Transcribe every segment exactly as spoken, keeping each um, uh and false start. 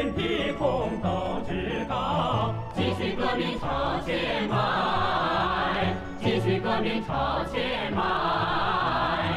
民的共斗志高， 继续革命朝前迈，继续革命朝前迈。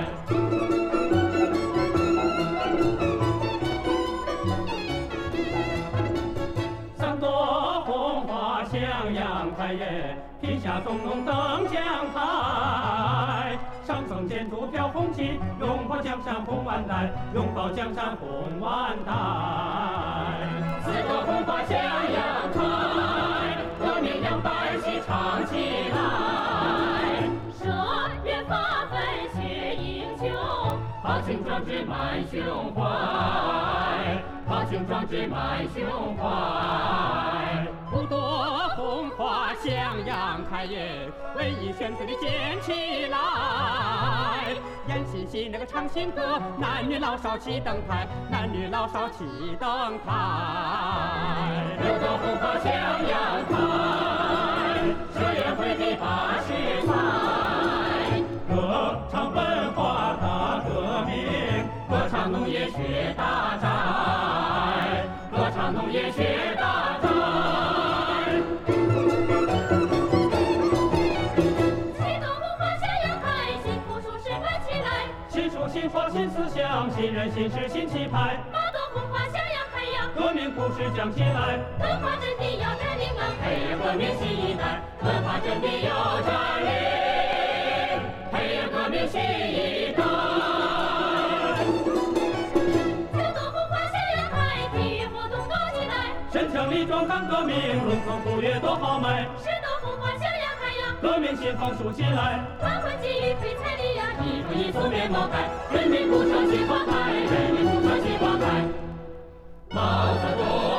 三朵红花向阳开耶，天下中龙登江台。上层建筑飘红旗，拥抱江山红万代，拥抱江山红万代。 四朵红花向阳开，革命让百姓唱起来。 社愿发奋血英雄， 豪情壮志满胸怀，豪情壮志满胸怀。 五朵红花向阳开耶，为义选择的建起来。演习戏那个唱新歌，男女老少齐登台，男女老少齐登台。 六朵红花向阳开，社员会的八十载。 歌唱文化大革命， 歌唱农业学大寨，歌唱农业学大寨。 七朵红花向阳开，新图书示范起来。 新书新创新思想，新人新事新气派。 八朵红花向阳开呀， 革命故事讲起来。 文化真谛要占领啊， 培养革命新一代，文化真谛要占领，培养革命新一代。 九朵红花向阳开，体育活动搞起来。 身强力壮干革命，龙腾虎跃多豪迈。 十朵红花向阳开呀， 革命新风竖起来。 团环给予推彩礼呀， 一步一步面貌改，人民不唱起花开，人民不唱起花开。毛泽东。